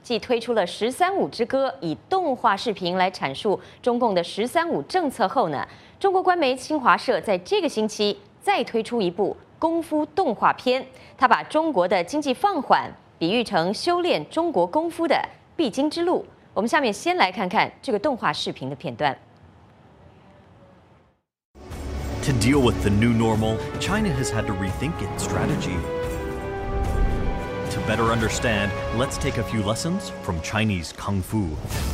继推出了《十三五》之歌，以动画视频来阐述中共的“十三五”政策后呢，中国官媒新华社在这个星期再推出一部功夫动画片，它把中国的经济放缓比喻成修炼中国功夫的必经之路。我们下面先来看看这个动画视频的片段。 To deal with the new normal, China has had to rethink its strategy. To better understand, let's take a few lessons from Chinese Kung Fu.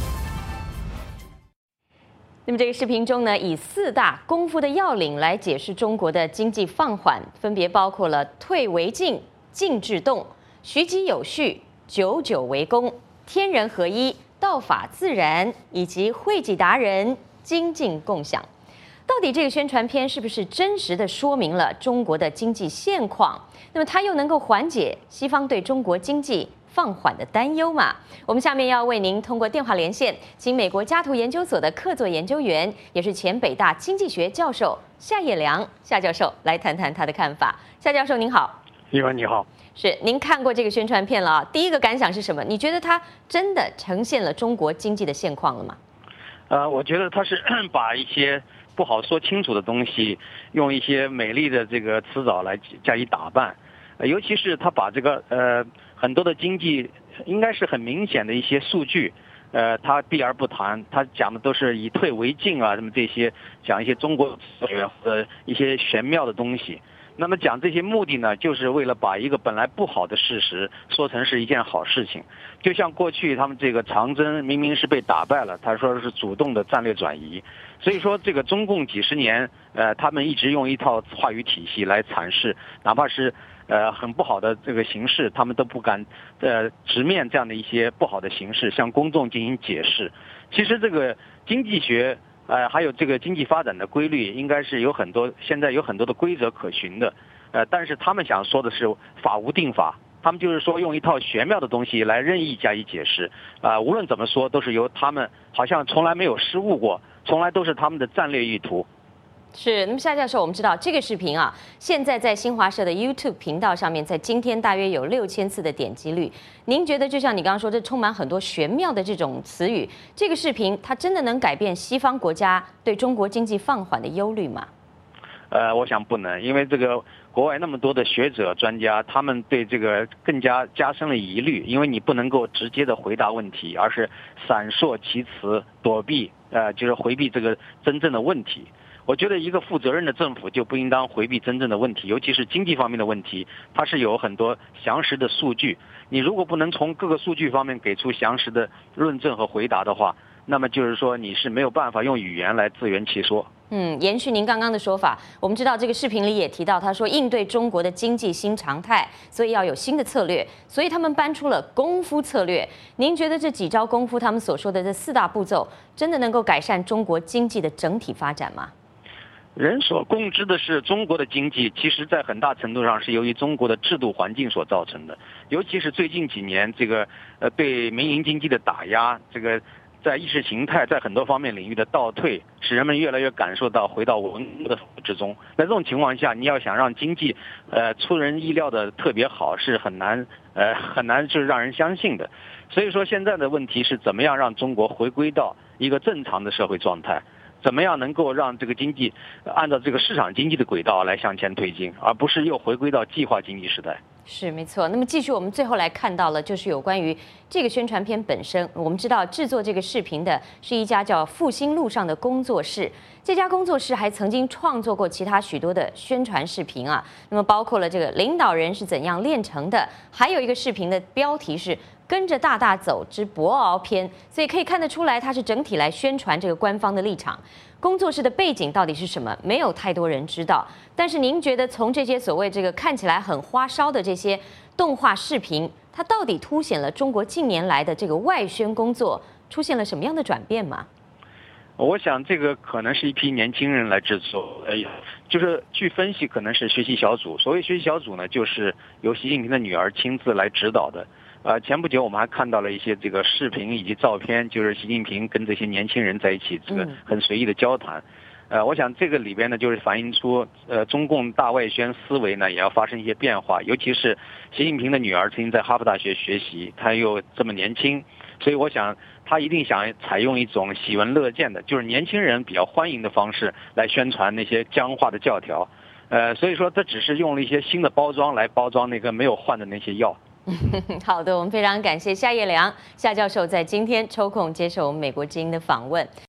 那么这个视频中呢，以4大功夫的要领来解释中国的经济放缓，分别包括了退为进、进制动、徐疾有序、久久为功、天人合一、道法自然，以及惠济达人、精进共享。到底这个宣传片是不是真实的说明了中国的经济现况？那么它又能够缓解西方对中国经济放缓的担忧吗？我们下面要为您通过电话连线，请美国嘉图研究所的客座研究员，也是前北大经济学教授夏业良夏教授来谈谈他的看法。夏教授您好。 你好，你好。 是，您看过这个宣传片了啊？第一个感想是什么？你觉得它真的呈现了中国经济的现况了吗？ 我觉得它是把一些不好说清楚的东西，用一些美丽的这个词藻来加以打扮，尤其是他把这个很多的经济应该是很明显的一些数据，他避而不谈，他讲的都是以退为进啊，什么这些讲一些中国一些玄妙的东西。那么讲这些目的呢，就是为了把一个本来不好的事实说成是一件好事情。就像过去他们这个长征明明是被打败了，他说是主动的战略转移。所以说这个中共几十年，他们一直用一套话语体系来阐释，哪怕是很不好的这个形势，他们都不敢直面这样的一些不好的形势，向公众进行解释。其实这个经济学。还有这个经济发展的规律，应该是现在有很多的规则可循的，但是他们想说的是法无定法，他们就是说用一套玄妙的东西来任意加以解释，无论怎么说都是由他们好像从来没有失误过，从来都是他们的战略意图。 是，那么夏教授，我们知道这个视频啊，现在在新华社的 YouTube 频道上面，在今天大约有6000次的点击率。您觉得，就像你刚刚说，这充满很多玄妙的这种词语，这个视频它真的能改变西方国家对中国经济放缓的忧虑吗？ 我想不能，因为这个国外那么多的学者专家，他们对这个更加加深了疑虑，因为你不能够直接的回答问题，而是闪烁其词，躲避就是回避这个真正的问题。我觉得一个负责任的政府就不应当回避真正的问题，尤其是经济方面的问题，它是有很多详实的数据。你如果不能从各个数据方面给出详实的论证和回答的话，那么就是说你是没有办法用语言来自圆其说。 延续您刚刚的说法，我们知道这个视频里也提到，他说应对中国的经济新常态，所以要有新的策略，所以他们搬出了功夫策略。您觉得这几招功夫，他们所说的这4大步骤，真的能够改善中国经济的整体发展吗？ 人所共知的是，中国的经济其实在很大程度上是由于中国的制度环境所造成的，尤其是最近几年这个对民营经济的打压，这个在意识形态在很多方面领域的倒退，使人们越来越感受到回到文革的之中。在这种情况下，你要想让经济出人意料的特别好，是很难就是让人相信的。所以说现在的问题是怎么样让中国回归到一个正常的社会状态。怎么样能够让这个经济按照这个市场经济的轨道来向前推进，而不是又回归到计划经济时代？ 是没错。那么继续，我们最后来看到了，就是有关于这个宣传片本身。我们知道制作这个视频的是一家叫复兴路上的工作室，这家工作室还曾经创作过其他许多的宣传视频啊。那么包括了这个领导人是怎样炼成的，还有一个视频的标题是跟着大大走之博鳌篇，所以可以看得出来，它是整体来宣传这个官方的立场。工作室的背景到底是什么？没有太多人知道。但是您觉得，从这些所谓这个看起来很花哨的这些动画视频，它到底凸显了中国近年来的这个外宣工作出现了什么样的转变吗？ 我想这个可能是一批年轻人来制作，就是据分析可能是学习小组。所谓学习小组呢，就是由习近平的女儿亲自来指导的。前不久我们还看到了一些这个视频以及照片，就是习近平跟这些年轻人在一起这个很随意的交谈。 我想这个里边呢，就是反映出中共大外宣思维呢也要发生一些变化，尤其是习近平的女儿曾经在哈佛大学学习，她又这么年轻，所以我想他一定想采用一种喜闻乐见的，就是年轻人比较欢迎的方式来宣传那些僵化的教条。所以说这只是用了一些新的包装来包装那个没有换的那些药。 好的，我们非常感谢夏业良夏教授在今天抽空接受我们美国之音的访问。